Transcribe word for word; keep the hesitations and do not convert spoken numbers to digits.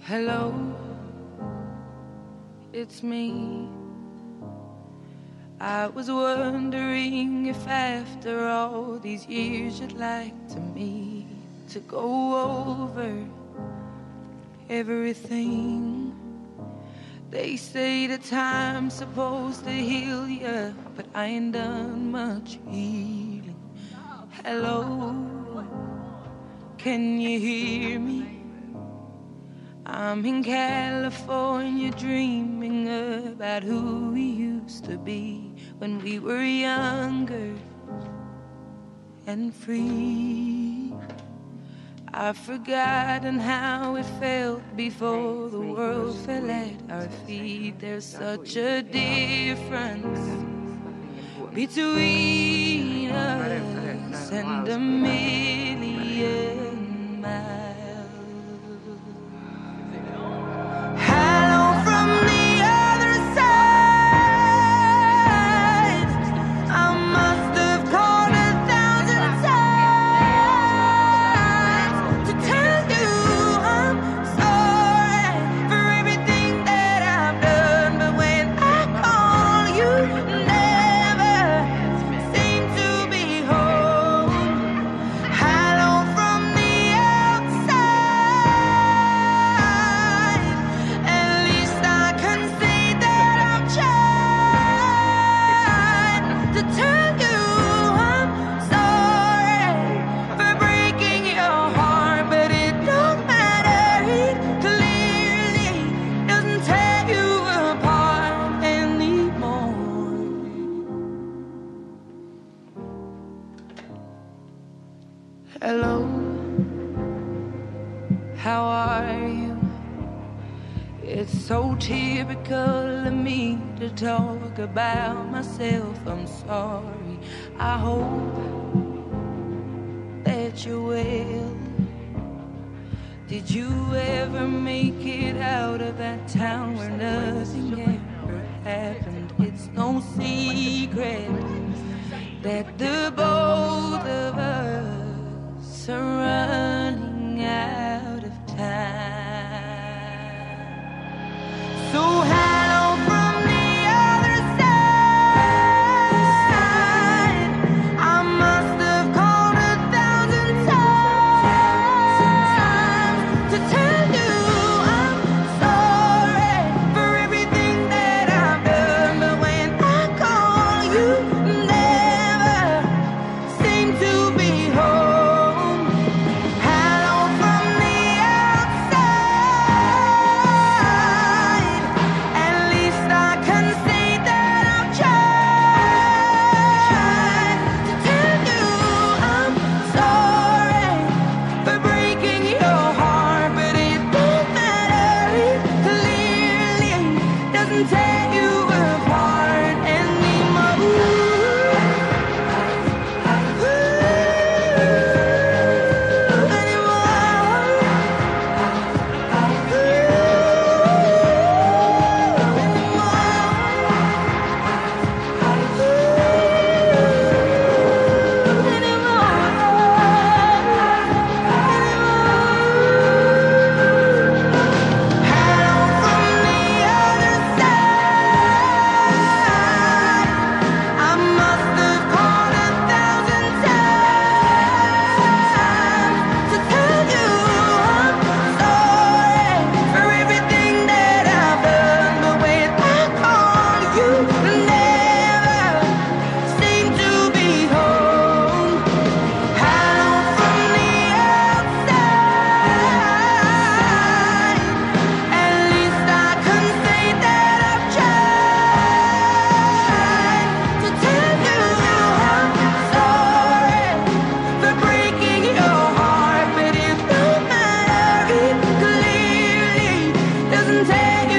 Hello, it's me. I was wondering if after all these years you'd like to meet to go over everything. They say that time's supposed to heal ya, but I ain't done much healing. Hello, can you hear me? I'm in California dreaming about who we used to be when we were younger and free. I've forgotten how it felt before the world fell at our feet. There's such a difference between us and a million miles. Hello, how are you? It's so typical of me to talk about myself. I'm sorry. I hope that you're well. Did you ever make it out of that town where nothing ever happened? It's no secret that the both of us are running out of time. So hello from the other side. I must have called a thousand times to tell you I'm sorry for everything that I've done. But when I call, you never seem to be home. Take you apart anymore. Take